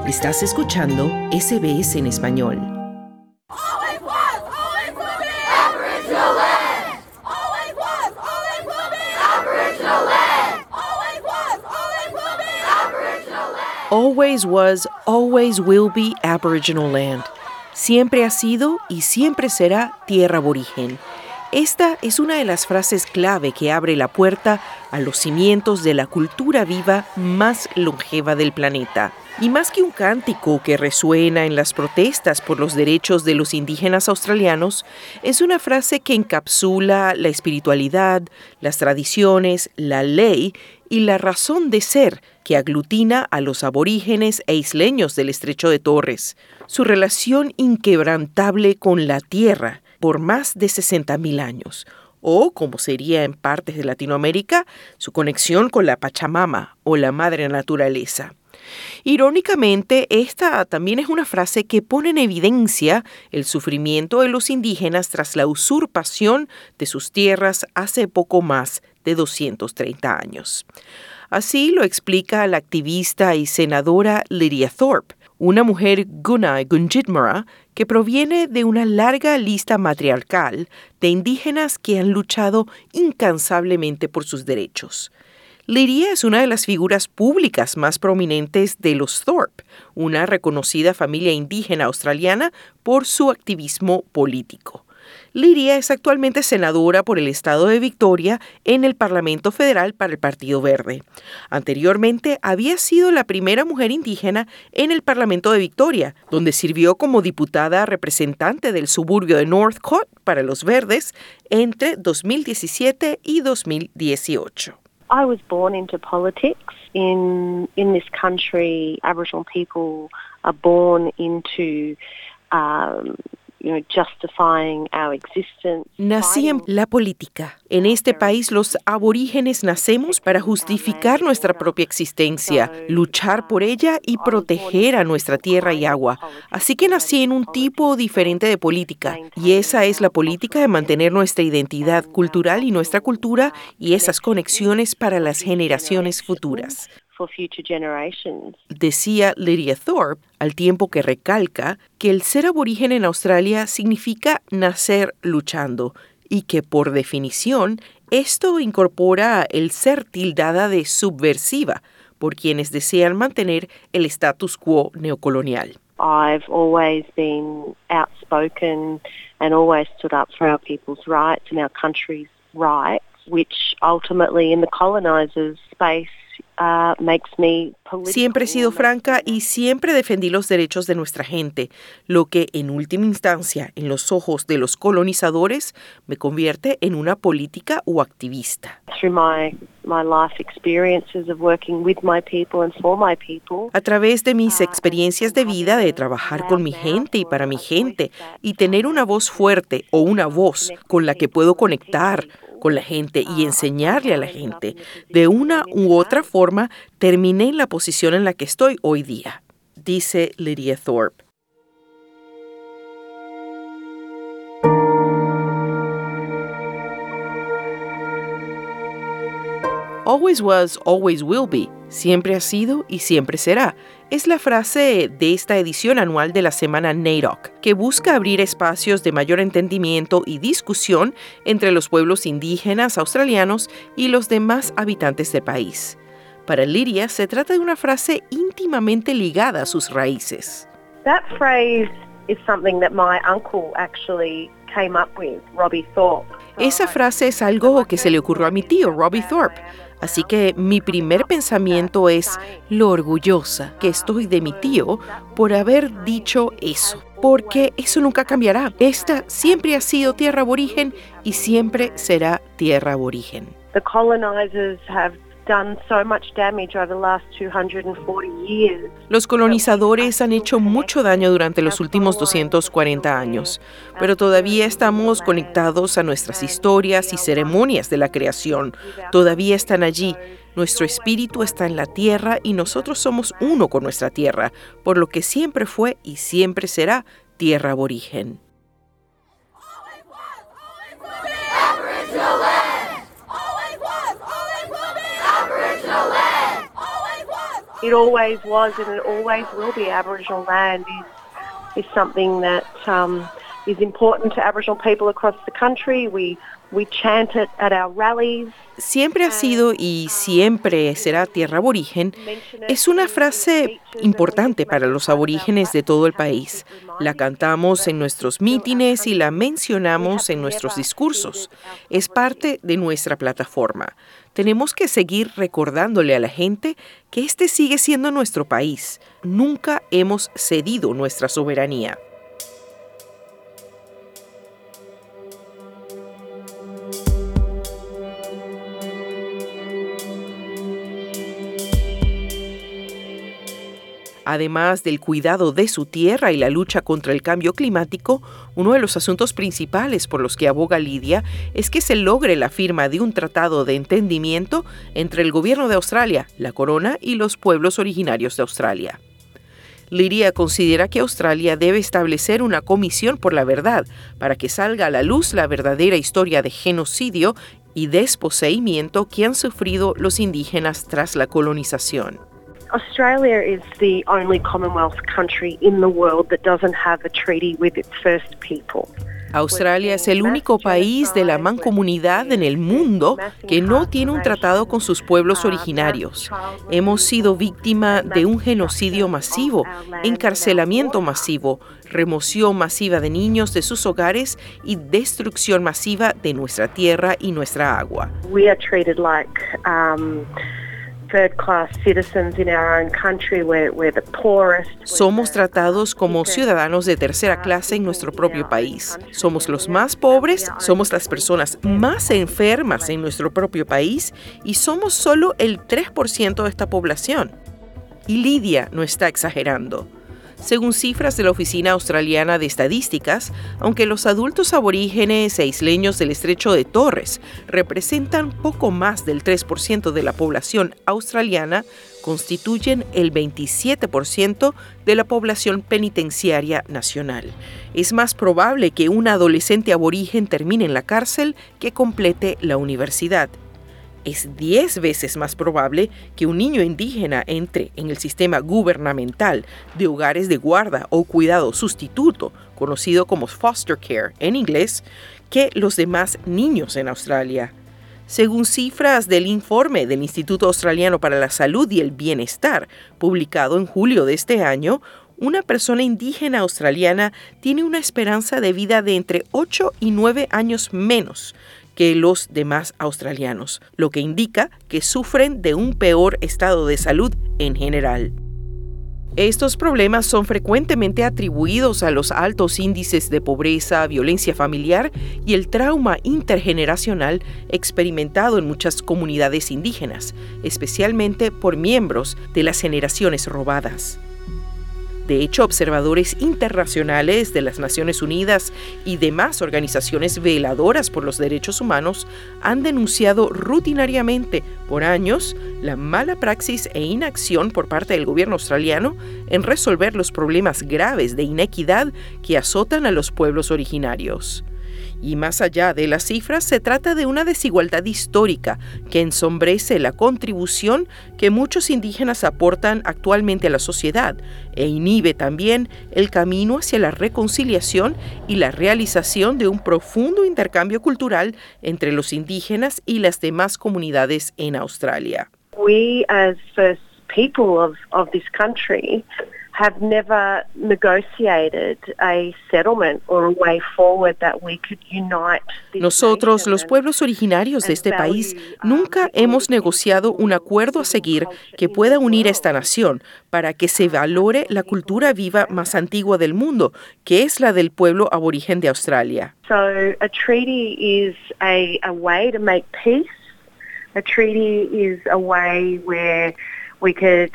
Estás escuchando SBS en español. Always was, always will be Aboriginal land. Always was, always will be Aboriginal land. Always was, always will be Aboriginal land. Always was, always will be Aboriginal land. Siempre ha sido y siempre será tierra aborigen. Esta es una de las frases clave que abre la puerta a los cimientos de la cultura viva más longeva del planeta. Y más que un cántico que resuena en las protestas por los derechos de los indígenas australianos, es una frase que encapsula la espiritualidad, las tradiciones, la ley y la razón de ser que aglutina a los aborígenes e isleños del Estrecho de Torres, su relación inquebrantable con la tierra por más de 60,000 años, o, como sería en partes de Latinoamérica, su conexión con la Pachamama o la Madre Naturaleza. Irónicamente, esta también es una frase que pone en evidencia el sufrimiento de los indígenas tras la usurpación de sus tierras hace poco más de 230 años. Así lo explica la activista y senadora Lydia Thorpe, una mujer Gunai Gunditjmara que proviene de una larga lista matriarcal de indígenas que han luchado incansablemente por sus derechos. Lydia es una de las figuras públicas más prominentes de los Thorpe, una reconocida familia indígena australiana por su activismo político. Lydia es actualmente senadora por el estado de Victoria en el Parlamento Federal para el Partido Verde. Anteriormente había sido la primera mujer indígena en el Parlamento de Victoria, donde sirvió como diputada representante del suburbio de Northcote para los Verdes entre 2017 y 2018. I was born into politics. In this country, Aboriginal people are born into justifying our existence. Nací en la política. En este país, los aborígenes nacemos para justificar nuestra propia existencia, luchar por ella y proteger a nuestra tierra y agua. Así que nací en un tipo diferente de política, y esa es la política de mantener nuestra identidad cultural y nuestra cultura y esas conexiones para las generaciones futuras. Decía Lydia Thorpe, al tiempo que recalca que el ser aborigen en Australia significa nacer luchando y que, por definición, esto incorpora el ser tildada de subversiva por quienes desean mantener el status quo neocolonial. I've always been outspoken and always stood up for our people's rights and our country's rights, which ultimately in the colonizers' space Siempre he sido franca y siempre defendí los derechos de nuestra gente, lo que en última instancia, en los ojos de los colonizadores, me convierte en una política o activista. A través de mis experiencias de vida de trabajar con mi gente y para mi gente y tener una voz fuerte o una voz con la que puedo conectar con la gente y enseñarle a la gente, de una u otra forma, terminé en la posición en la que estoy hoy día, dice Lydia Thorpe. Always was, always will be. Siempre ha sido y siempre será. Es la frase de esta edición anual de la semana NAIDOC, que busca abrir espacios de mayor entendimiento y discusión entre los pueblos indígenas australianos y los demás habitantes del país. Para Lydia, se trata de una frase íntimamente ligada a sus raíces. That phrase is something that my uncle actually came up with, Robbie Thorpe. Esa frase es algo que se le ocurrió a mi tío, Robbie Thorpe. Así que mi primer pensamiento es lo orgullosa que estoy de mi tío por haber dicho eso, porque eso nunca cambiará. Esta siempre ha sido tierra aborigen y siempre será tierra aborigen. The colonizers have done so much damage over the last 240 years. Los colonizadores han hecho mucho daño durante los últimos 240 años, pero todavía estamos conectados a nuestras historias y ceremonias de la creación. Todavía están allí. Nuestro espíritu está en la tierra y nosotros somos uno con nuestra tierra, por lo que siempre fue y siempre será tierra aborigen. Aboriginal land. Always was, always will be Aboriginal land. Always was. It always was and it always will be. Aboriginal land is something that is important to Aboriginal people across the country. We chant it at our rallies. Siempre ha sido y siempre será tierra aborigen es una frase importante para los aborígenes de todo el país. La cantamos en nuestros mítines y la mencionamos en nuestros discursos. Es parte de nuestra plataforma. Tenemos que seguir recordándole a la gente que este sigue siendo nuestro país. Nunca hemos cedido nuestra soberanía. Además del cuidado de su tierra y la lucha contra el cambio climático, uno de los asuntos principales por los que aboga Lidia es que se logre la firma de un tratado de entendimiento entre el gobierno de Australia, la corona y los pueblos originarios de Australia. Lidia considera que Australia debe establecer una comisión por la verdad para que salga a la luz la verdadera historia de genocidio y desposeimiento que han sufrido los indígenas tras la colonización. Australia is the only Commonwealth country in the world that doesn't have a treaty with its first people. Australia es el único país de la mancomunidad en el mundo que no tiene un tratado con sus pueblos originarios. Hemos sido víctima de un genocidio masivo, encarcelamiento masivo, remoción masiva de niños de sus hogares y destrucción masiva de nuestra tierra y nuestra agua. We are treated like third-class citizens in our own country. We're the poorest. Somos tratados como ciudadanos de tercera clase en nuestro propio país. Somos los más pobres, somos las personas más enfermas en nuestro propio país y somos solo el 3% de esta población. Y Lidia no está exagerando. Según cifras de la Oficina Australiana de Estadísticas, aunque los adultos aborígenes e isleños del Estrecho de Torres representan poco más del 3% de la población australiana, constituyen el 27% de la población penitenciaria nacional. Es más probable que un adolescente aborigen termine en la cárcel que complete la universidad. Es 10 veces más probable que un niño indígena entre en el sistema gubernamental de hogares de guarda o cuidado sustituto, conocido como foster care en inglés, que los demás niños en Australia. Según cifras del informe del Instituto Australiano para la Salud y el Bienestar, publicado en julio de este año, una persona indígena australiana tiene una esperanza de vida de entre 8 y 9 años menos que los demás australianos, lo que indica que sufren de un peor estado de salud en general. Estos problemas son frecuentemente atribuidos a los altos índices de pobreza, violencia familiar y el trauma intergeneracional experimentado en muchas comunidades indígenas, especialmente por miembros de las generaciones robadas. De hecho, observadores internacionales de las Naciones Unidas y demás organizaciones veladoras por los derechos humanos han denunciado rutinariamente por años la mala praxis e inacción por parte del gobierno australiano en resolver los problemas graves de inequidad que azotan a los pueblos originarios. Y más allá de las cifras, se trata de una desigualdad histórica que ensombrece la contribución que muchos indígenas aportan actualmente a la sociedad e inhibe también el camino hacia la reconciliación y la realización de un profundo intercambio cultural entre los indígenas y las demás comunidades en Australia. We as first people of this country have never negotiated a settlement or a way forward that we could unite this Nosotros, nation los pueblos originarios de este país, nunca hemos negociado un acuerdo a seguir que pueda unir a esta nación para que se valore la cultura viva más antigua del mundo, que es la del pueblo aborigen de Australia. So a treaty is a way to make peace. A treaty is a way where we could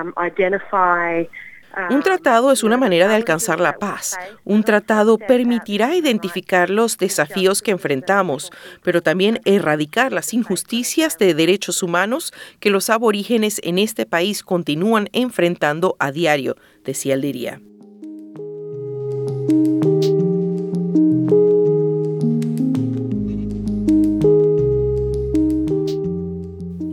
identify. Un tratado es una manera de alcanzar la paz. Un tratado permitirá identificar los desafíos que enfrentamos, pero también erradicar las injusticias de derechos humanos que los aborígenes en este país continúan enfrentando a diario, decía Lidia.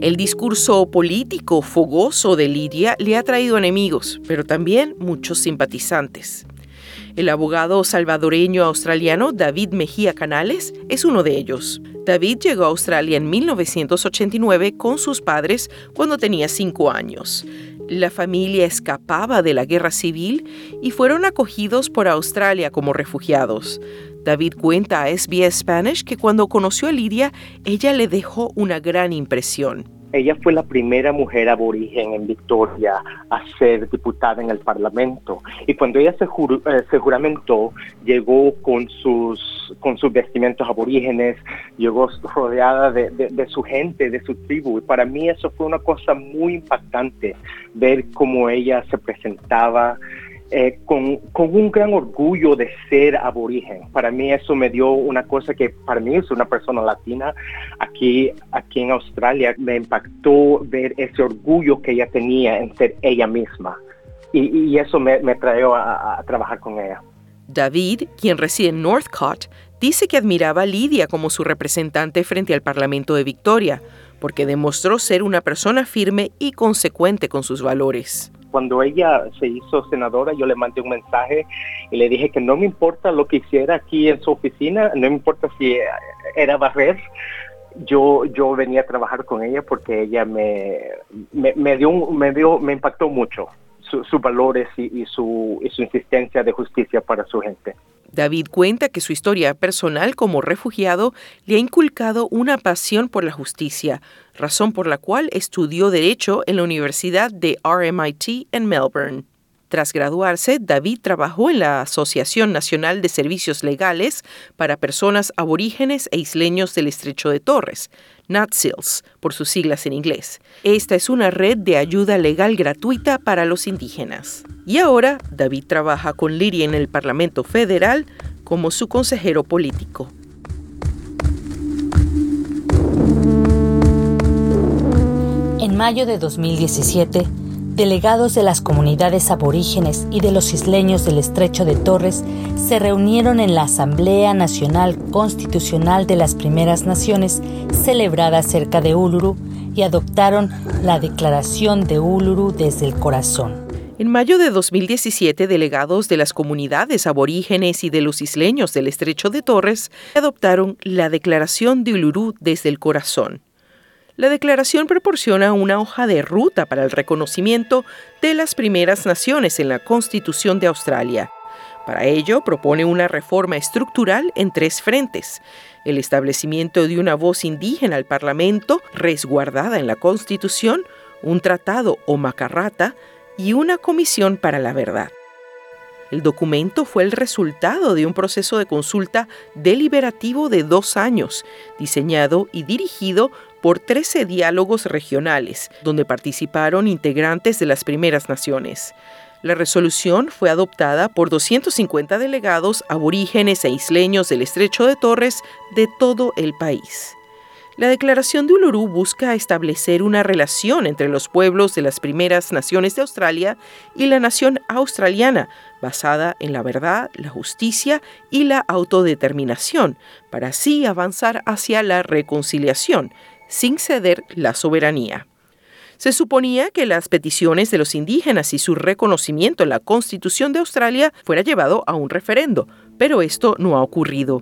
El discurso político fogoso de Lidia le ha traído enemigos, pero también muchos simpatizantes. El abogado salvadoreño australiano David Mejía Canales es uno de ellos. David llegó a Australia en 1989 con sus padres cuando tenía 5 años. La familia escapaba de la guerra civil y fueron acogidos por Australia como refugiados. David cuenta a SBS Spanish que cuando conoció a Lidia, ella le dejó una gran impresión. Ella fue la primera mujer aborigen en Victoria a ser diputada en el Parlamento. Y cuando ella se juramentó, llegó con sus vestimentos aborígenes, llegó rodeada de su gente, de su tribu. Y para mí eso fue una cosa muy impactante, ver cómo ella se presentaba con un gran orgullo de ser aborigen. Para mí eso me dio una cosa que para mí es una persona latina aquí en Australia. Me impactó ver ese orgullo que ella tenía en ser ella misma. Y eso me trajo a trabajar con ella. David, quien reside en Northcote, dice que admiraba a Lidia como su representante frente al Parlamento de Victoria, porque demostró ser una persona firme y consecuente con sus valores. Cuando ella se hizo senadora, yo le mandé un mensaje y le dije que no me importa lo que hiciera aquí en su oficina, no me importa si era barrer. Yo venía a trabajar con ella porque ella me impactó mucho sus valores y su insistencia de justicia para su gente. David cuenta que su historia personal como refugiado le ha inculcado una pasión por la justicia, razón por la cual estudió Derecho en la Universidad de RMIT en Melbourne. Tras graduarse, David trabajó en la Asociación Nacional de Servicios Legales para Personas Aborígenes e Isleños del Estrecho de Torres, NATSILS, por sus siglas en inglés. Esta es una red de ayuda legal gratuita para los indígenas. Y ahora, David trabaja con Lidia en el Parlamento Federal como su consejero político. En mayo de 2017, delegados de las comunidades aborígenes y de los isleños del Estrecho de Torres se reunieron en la Asamblea Nacional Constitucional de las Primeras Naciones, celebrada cerca de Uluru, y adoptaron la Declaración de Uluru desde el Corazón. En mayo de 2017, delegados de las comunidades aborígenes y de los isleños del Estrecho de Torres adoptaron la Declaración de Uluru desde el Corazón. La declaración proporciona una hoja de ruta para el reconocimiento de las primeras naciones en la Constitución de Australia. Para ello, propone una reforma estructural en 3 frentes: el establecimiento de una voz indígena al Parlamento, resguardada en la Constitución, un tratado o macarrata y una comisión para la verdad. El documento fue el resultado de un proceso de consulta deliberativo de 2 años, diseñado y dirigido por 13 diálogos regionales, donde participaron integrantes de las primeras naciones. La resolución fue adoptada por 250 delegados aborígenes e isleños del Estrecho de Torres de todo el país. La Declaración de Uluru busca establecer una relación entre los pueblos de las primeras naciones de Australia y la nación australiana, basada en la verdad, la justicia y la autodeterminación, para así avanzar hacia la reconciliación, sin ceder la soberanía. Se suponía que las peticiones de los indígenas y su reconocimiento en la Constitución de Australia fuera llevado a un referendo, pero esto no ha ocurrido.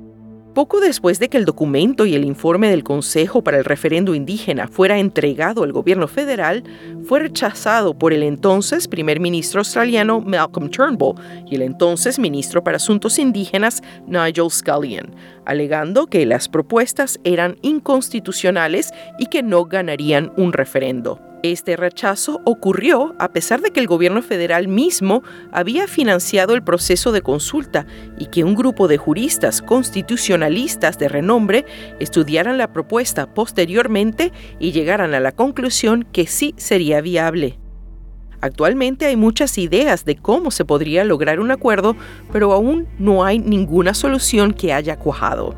Poco después de que el documento y el informe del Consejo para el Referendo Indígena fuera entregado al gobierno federal, fue rechazado por el entonces primer ministro australiano Malcolm Turnbull y el entonces ministro para Asuntos Indígenas Nigel Scullion, alegando que las propuestas eran inconstitucionales y que no ganarían un referendo. Este rechazo ocurrió a pesar de que el gobierno federal mismo había financiado el proceso de consulta y que un grupo de juristas constitucionalistas de renombre estudiaran la propuesta posteriormente y llegaran a la conclusión que sí sería viable. Actualmente hay muchas ideas de cómo se podría lograr un acuerdo, pero aún no hay ninguna solución que haya cuajado.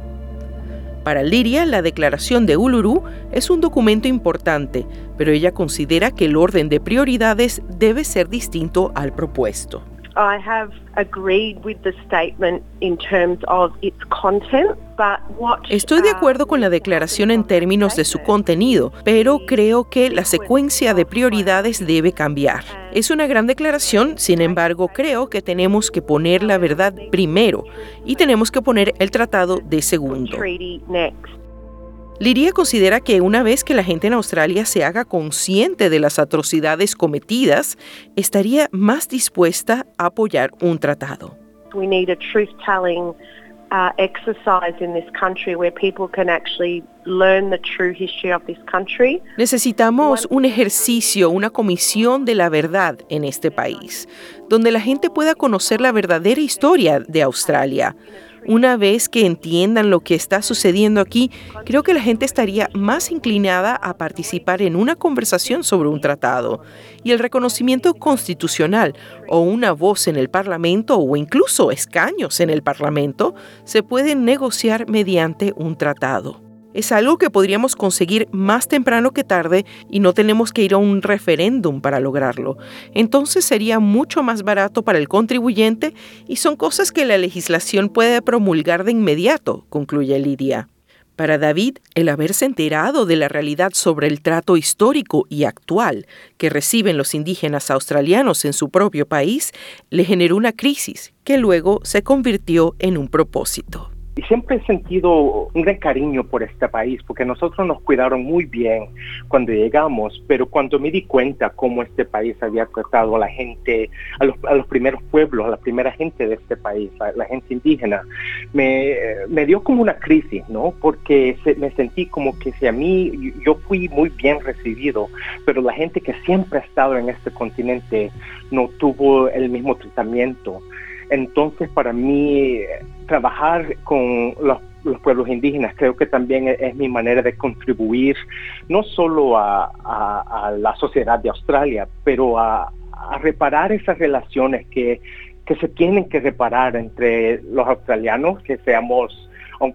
Para Lidia, la Declaración de Uluru es un documento importante, pero ella considera que el orden de prioridades debe ser distinto al propuesto. I have agreed with the statement in terms of its content, but what Estoy de acuerdo con la declaración en términos de su contenido, pero creo que la secuencia de prioridades debe cambiar. Es una gran declaración, sin embargo, creo que tenemos que poner la verdad primero y tenemos que poner el tratado de segundo. treaty next. Lidia considera que una vez que la gente en Australia se haga consciente de las atrocidades cometidas, estaría más dispuesta a apoyar un tratado. We need a truth-telling exercise in this country where people can actually learn the true history of this country. Necesitamos un ejercicio, una comisión de la verdad en este país, donde la gente pueda conocer la verdadera historia de Australia. Una vez que entiendan lo que está sucediendo aquí, creo que la gente estaría más inclinada a participar en una conversación sobre un tratado. Y el reconocimiento constitucional o una voz en el Parlamento o incluso escaños en el Parlamento se pueden negociar mediante un tratado. Es algo que podríamos conseguir más temprano que tarde y no tenemos que ir a un referéndum para lograrlo. Entonces sería mucho más barato para el contribuyente y son cosas que la legislación puede promulgar de inmediato, concluye Lidia. Para David, el haberse enterado de la realidad sobre el trato histórico y actual que reciben los indígenas australianos en su propio país le generó una crisis que luego se convirtió en un propósito. Y siempre he sentido un gran cariño por este país, porque nosotros nos cuidaron muy bien cuando llegamos, pero cuando me di cuenta cómo este país había tratado a la gente, a los primeros pueblos, a la primera gente de este país, la gente indígena, me dio como una crisis, ¿no? Porque me sentí como que si a mí, yo fui muy bien recibido, pero la gente que siempre ha estado en este continente no tuvo el mismo tratamiento. Entonces, para mí, trabajar con los pueblos indígenas creo que también es mi manera de contribuir no solo a la sociedad de Australia, pero a reparar esas relaciones que se tienen que reparar entre los australianos, que seamos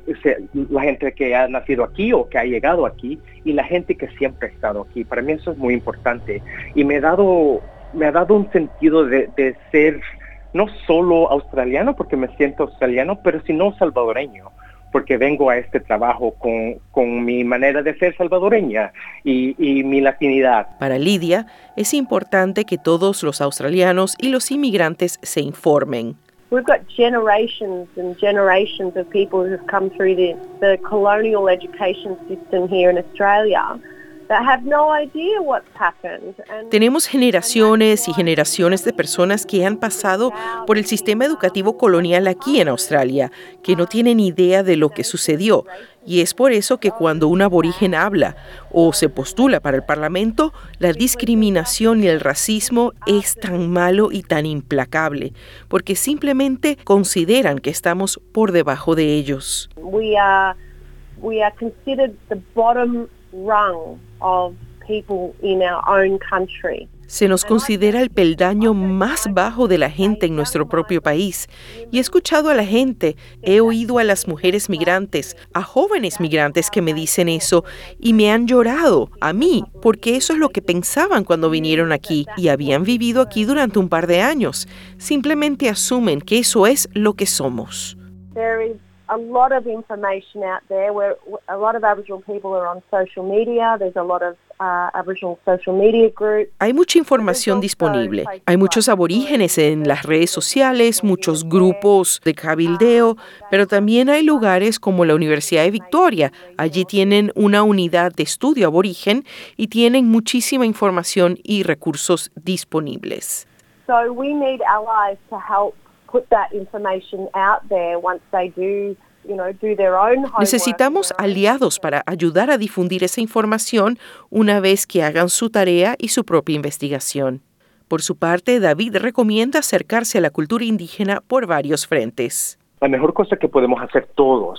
la gente que ha nacido aquí o que ha llegado aquí, y la gente que siempre ha estado aquí. Para mí eso es muy importante y me ha dado un sentido de ser no solo australiano, porque me siento australiano, pero sino salvadoreño, porque vengo a este trabajo con mi manera de ser salvadoreña y mi latinidad. Para Lidia, es importante que todos los australianos y los inmigrantes se informen. We've got generations and generations of people who have come through the colonial education system here in Australia that have no idea what's happened. Tenemos generaciones y generaciones de personas que han pasado por el sistema educativo colonial aquí en Australia, que no tienen idea de lo que sucedió. Y es por eso que cuando un aborigen habla o se postula para el Parlamento, la discriminación y el racismo es tan malo y tan implacable, porque simplemente consideran que estamos por debajo de ellos. We are considered the bottom rung of people in our own country. Se nos considera el peldaño más bajo de la gente en nuestro propio país. Y he escuchado a la gente, he oído a las mujeres migrantes, a jóvenes migrantes que me dicen eso y me han llorado a mí, porque eso es lo que pensaban cuando vinieron aquí y habían vivido aquí durante un par de años. Simplemente asumen que eso es lo que somos. There is a lot of information out there where a lot of Aboriginal people are on social media. There's a lot of Aboriginal social media groups. Hay mucha información disponible. Hay muchos aborígenes en las redes sociales, muchos grupos de cabildeo, pero también hay lugares como la Universidad de Victoria. Allí tienen una unidad de estudio aborigen y tienen muchísima información y recursos disponibles. So we need allies to help put that information out there once they do their own homework. Necesitamos aliados para ayudar a difundir esa información una vez que hagan su tarea y su propia investigación. Por su parte, David recomienda acercarse a la cultura indígena por varios frentes. La mejor cosa que podemos hacer todos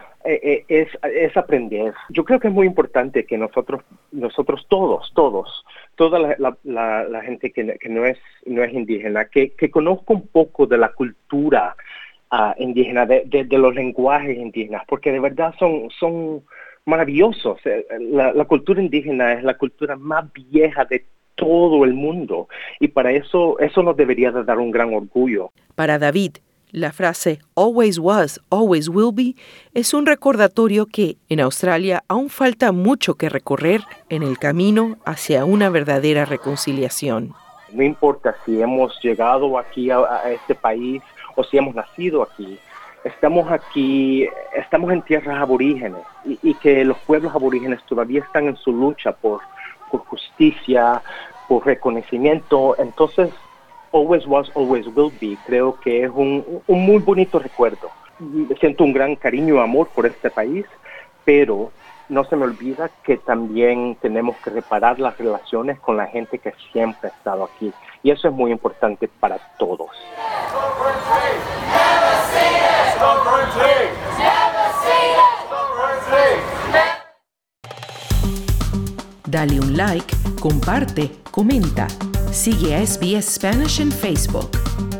es aprender. Yo creo que es muy importante que nosotros toda la gente que no es indígena, que conozca un poco de la cultura indígena, de los lenguajes indígenas, porque de verdad son maravillosos. La cultura indígena es la cultura más vieja de todo el mundo. Y para eso nos debería de dar un gran orgullo. Para David, la frase always was, always will be es un recordatorio que en Australia aún falta mucho que recorrer en el camino hacia una verdadera reconciliación. No importa si hemos llegado aquí a este país o si hemos nacido aquí, estamos en tierras aborígenes y que los pueblos aborígenes todavía están en su lucha por justicia, por reconocimiento. Entonces, always was, always will be, creo que es un muy bonito recuerdo. Siento un gran cariño y amor por este país, pero no se me olvida que también tenemos que reparar las relaciones con la gente que siempre ha estado aquí. Y eso es muy importante para todos. Dale un like, comparte, comenta. Sigue a SBS Spanish en Facebook.